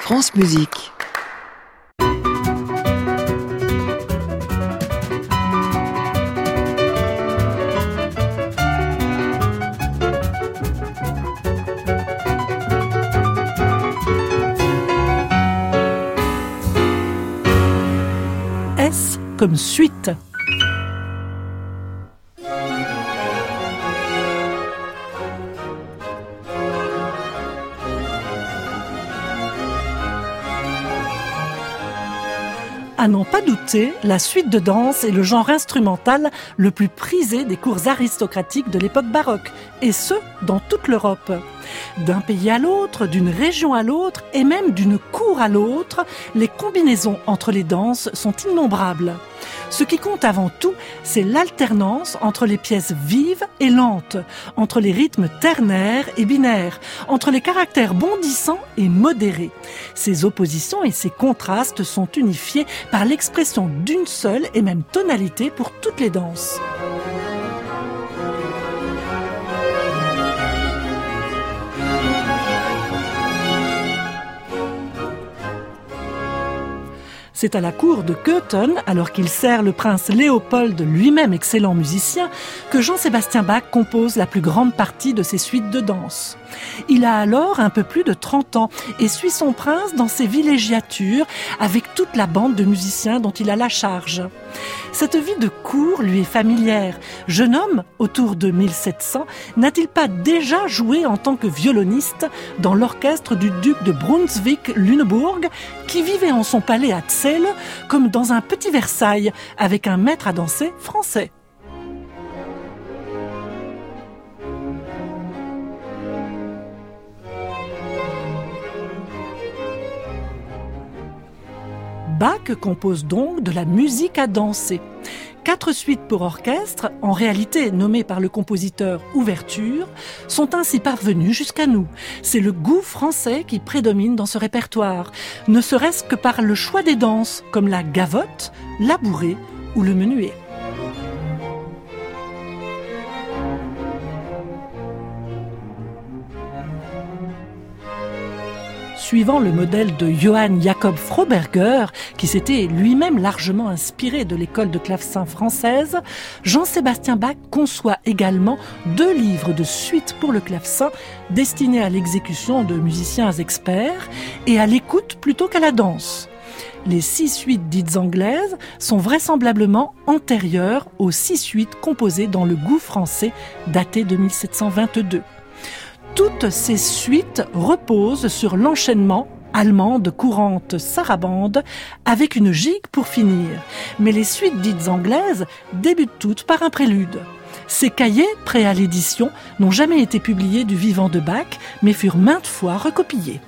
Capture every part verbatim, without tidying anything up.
France Musique. S comme suite. À n'en pas douter, la suite de danse est le genre instrumental le plus prisé des cours aristocratiques de l'époque baroque, et ce, dans toute l'Europe. D'un pays à l'autre, d'une région à l'autre, et même d'une cour à l'autre, les combinaisons entre les danses sont innombrables. Ce qui compte avant tout, c'est l'alternance entre les pièces vives et lentes, entre les rythmes ternaires et binaires, entre les caractères bondissants et modérés. Ces oppositions et ces contrastes sont unifiés par l'expression d'une seule et même tonalité pour toutes les danses. C'est à la cour de Cöthen, alors qu'il sert le prince Léopold, lui-même excellent musicien, que Jean-Sébastien Bach compose la plus grande partie de ses suites de danse. Il a alors un peu plus de trente ans et suit son prince dans ses villégiatures avec toute la bande de musiciens dont il a la charge. Cette vie de cour lui est familière. Jeune homme, autour de mille sept cents, n'a-t-il pas déjà joué en tant que violoniste dans l'orchestre du duc de Brunswick-Lüneburg, qui vivait en son palais à Zell, comme dans un petit Versailles, avec un maître à danser français? Bach compose donc de la musique à danser. Quatre suites pour orchestre, en réalité nommées par le compositeur ouvertures, sont ainsi parvenues jusqu'à nous. C'est le goût français qui prédomine dans ce répertoire, ne serait-ce que par le choix des danses, comme la gavotte, la bourrée ou le menuet. Suivant le modèle de Johann Jakob Froberger, qui s'était lui-même largement inspiré de l'école de clavecin française, Jean-Sébastien Bach conçoit également deux livres de suites pour le clavecin destinés à l'exécution de musiciens experts et à l'écoute plutôt qu'à la danse. Les six suites dites anglaises sont vraisemblablement antérieures aux six suites composées dans le goût français daté de mille sept cent vingt-deux. Toutes ces suites reposent sur l'enchaînement allemande courante sarabande avec une gigue pour finir. Mais les suites dites anglaises débutent toutes par un prélude. Ces cahiers, prêts à l'édition, n'ont jamais été publiés du vivant de Bach, mais furent maintes fois recopiés.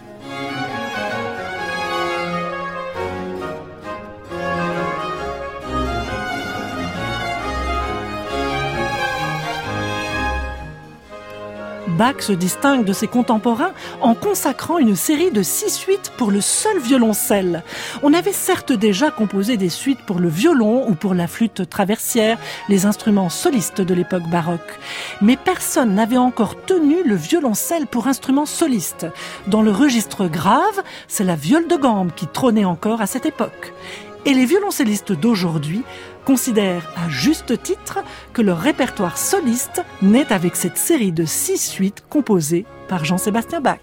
Bach se distingue de ses contemporains en consacrant une série de six suites pour le seul violoncelle. On avait certes déjà composé des suites pour le violon ou pour la flûte traversière, les instruments solistes de l'époque baroque. Mais personne n'avait encore tenu le violoncelle pour instrument soliste. Dans le registre grave, c'est la viole de gambe qui trônait encore à cette époque. Et les violoncellistes d'aujourd'hui considèrent à juste titre que leur répertoire soliste naît avec cette série de six suites composées par Jean-Sébastien Bach.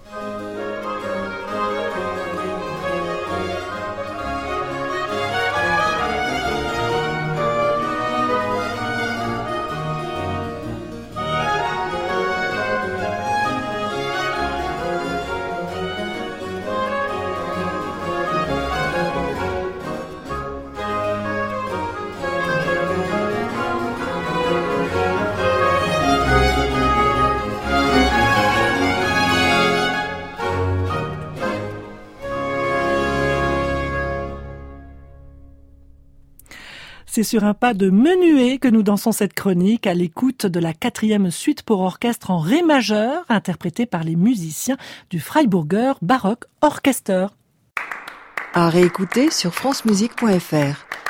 C'est sur un pas de menuet que nous dansons cette chronique à l'écoute de la quatrième suite pour orchestre en ré majeur, interprétée par les musiciens du Freiburger Baroque Orchester. À réécouter sur francemusique point f r.